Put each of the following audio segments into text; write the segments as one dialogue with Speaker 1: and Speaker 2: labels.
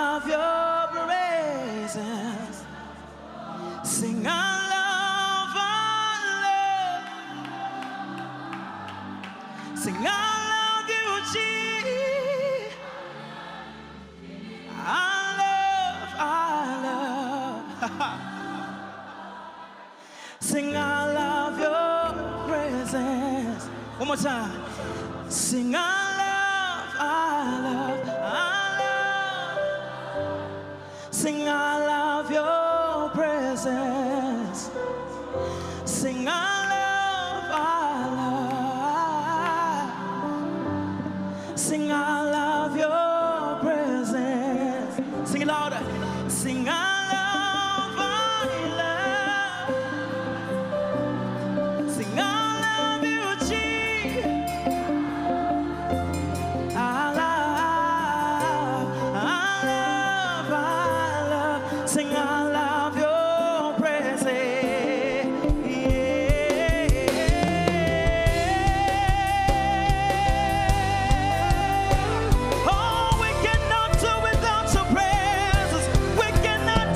Speaker 1: love your presence. Sing, I love, sing, I love you, Jesus. I love. Sing, I love your presence. One more time. Sing, I love. Sing, I love your presence. Sing, I love. Sing, I love your presence. Sing it louder. Sing, I love. Sing, I love you, Jesus. I love. Sing, I love your presence. Oh, we cannot do without your presence. We cannot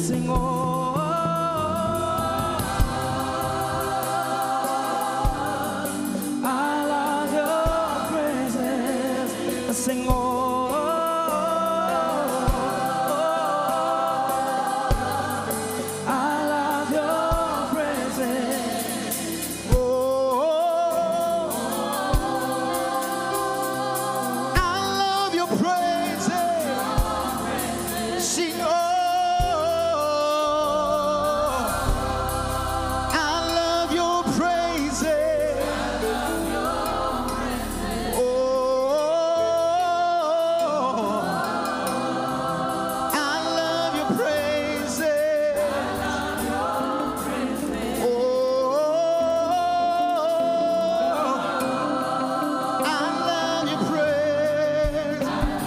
Speaker 1: sing, oh, I love your praises. Sing, oh, I love your praises. Oh, I love your praises. Sing, oh, I love your praises. Oh, I love your praises. Oh, I love your praise.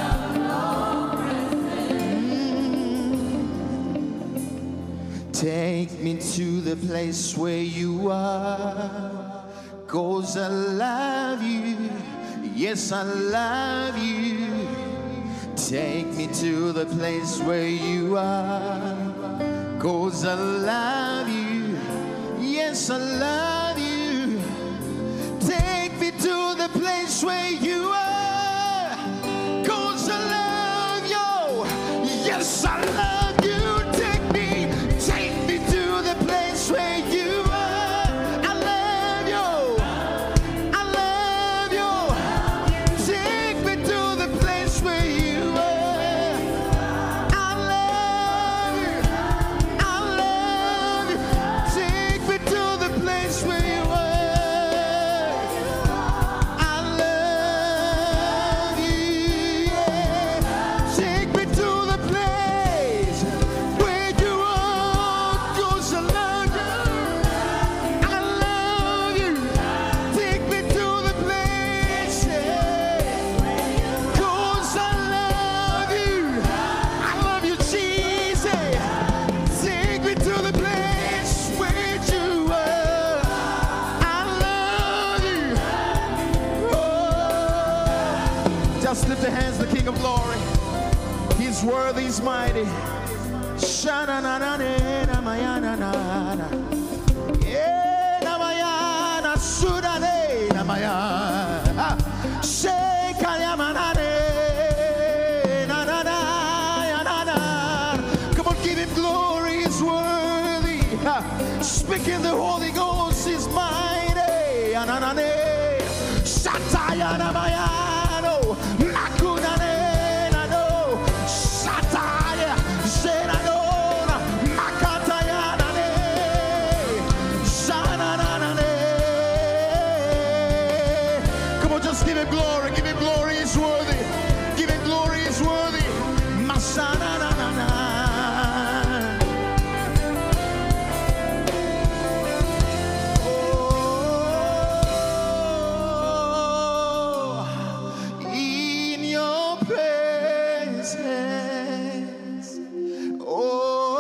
Speaker 1: Take me to the place where you are, 'cause I love you. Yes, I love you. Take me to the place where you are, 'cause I love you. Yes, I love you. Take me to the place where you are, 'cause I love you. Yes, I love you. Take me to the place where you are. I love you. I love you. Take me to the place where you are. I love you. I love you. Take me to the place where you are. I love you. Yeah. Take me to the place where you are, 'cause I love you. I love you. Take me to the place, yeah, 'cause I love you. I love you, Jesus. Take me to the place where you are. I love you. Oh. Just lift your hands, the King of Glory. He's worthy, he's mighty. Sha-na-na-na-na, na-ma-ya-na-na-na. Yeah, na-ma-ya-na, su-da-ne, na-ma-ya. Shake-a-ya-ma-na-ne, na-na-na, ya-na-na. Come on, give him glory, he's worthy. Speak in the Holy Ghost, he's mighty. Ya-na-na-ne, sha-ta-ya-na-ma-ya-no, na-ku-na-ne, na-no, sha-ta-ya, ze-na-no-na, ma-ka-ta-ya-na-ne, sha-na-na-na-ne. Come on, just give him glory, he's worthy. Give him glory, he's worthy. Ma-sha-na-na-na-na. Oh, in your presence. Oh,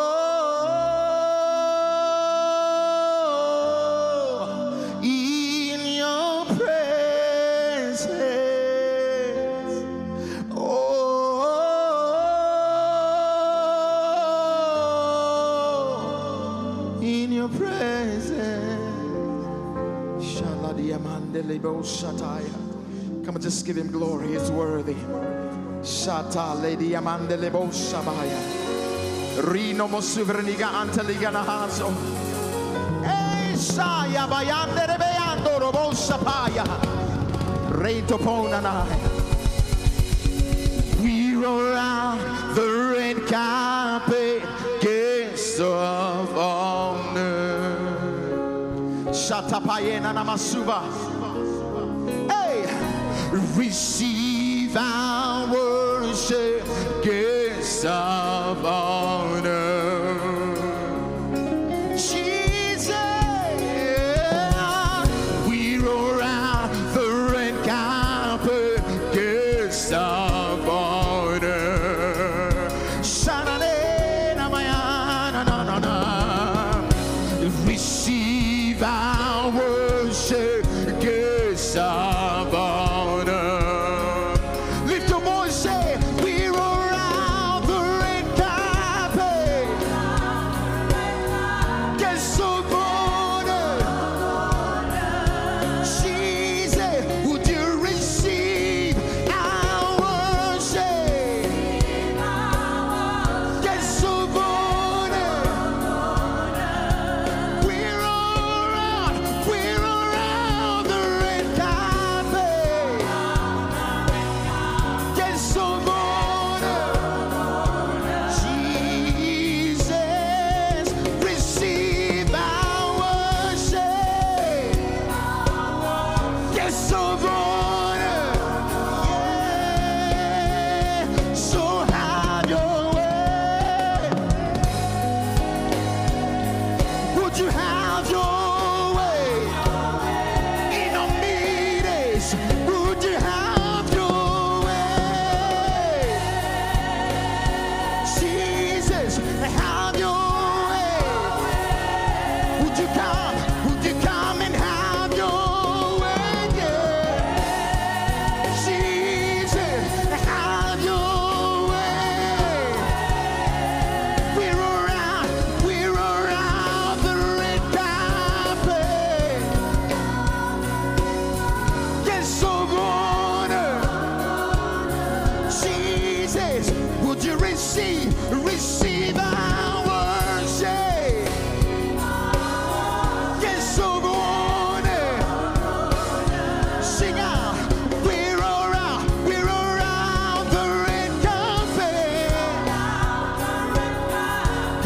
Speaker 1: in your presence. Oh, in your presence. Shaladiamandelebo-shataya. Come on, just give him glory. He's worthy. Shata lady amandelebo-shabaya. Rino mosuvreniga anteliga hazo. Hey, shaya bayanderebeando robo-shapaya. Reito ponanai. We roll out the red carpet, guest of honor. Shatapayena namasuba. Hey, receive our worship, guest of honor. Jesus, we roll out the red carpet, guest of honor. Shanane namayana na na na. Receive our worship, guest of honor. Lift your voice, say, we're around the red carpet.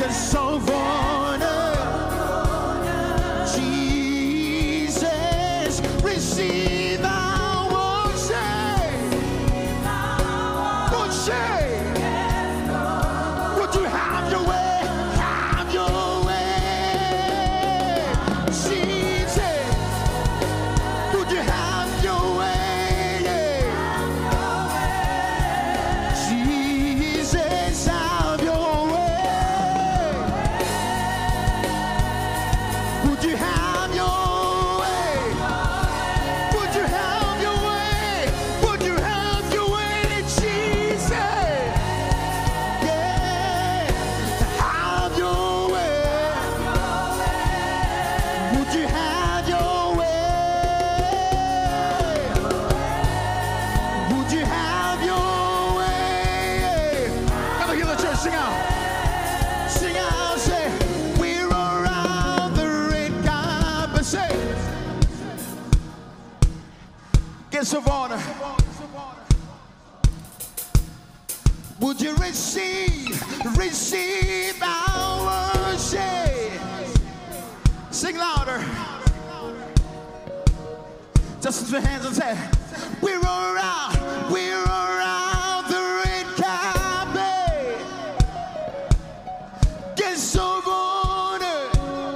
Speaker 1: guest of honor. Jesus, receive our worship. Worship. Would you have your way? Have your way. Jesus, would you have your way? Jesus, have your way. Would you have your way? Would you have your way? Would you have your way, Jesus? Yeah, have your way. Would you have your way? Would you have your way? Let me hear the church sing out. Sing out, say, we're around the red carpet. Say, guest of honor. Would you receive our worship? Sing louder. Just lift your hands and say, we're around the red carpet. Guest of honor.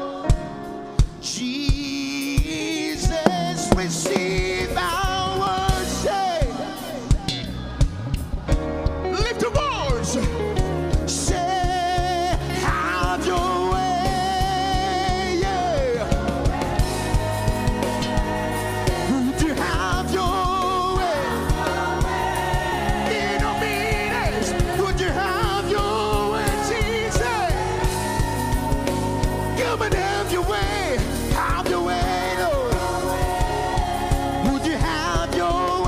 Speaker 1: Jesus, receive our worship. Lift your voice. Say, have your way. Yeah. Would you have your way? In obedience, would you have your way, Jesus? Come and have your way. Have your way, Lord. Would you have your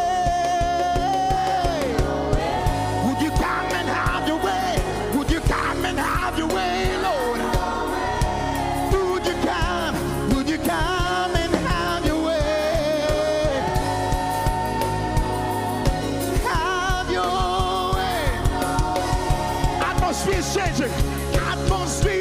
Speaker 1: way? Would you come and have your way? Would you come and have your way, Lord? Would you come? Would you come and have your way? Have your way. Atmosphere is changing. Atmosphere